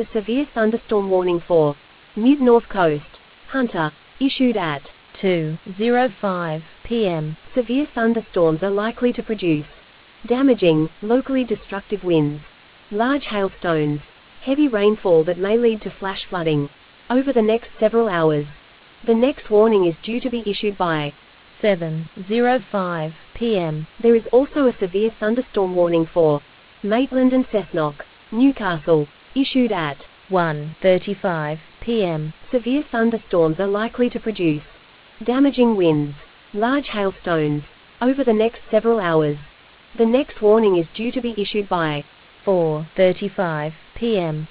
a severe thunderstorm warning for mid-north coast. Hunter. Issued at 2:05 p.m. Severe thunderstorms are likely to produce damaging, locally destructive winds, large hailstones, heavy rainfall that may lead to flash flooding over the next several hours. The next warning is due to be issued by 7:05 p.m. There is also a severe thunderstorm warning for Maitland and Cessnock, Newcastle, issued at 1:35 p.m. Severe thunderstorms are likely to produce damaging winds, large hailstones over the next several hours. The next warning is due to be issued by 4:35 p.m.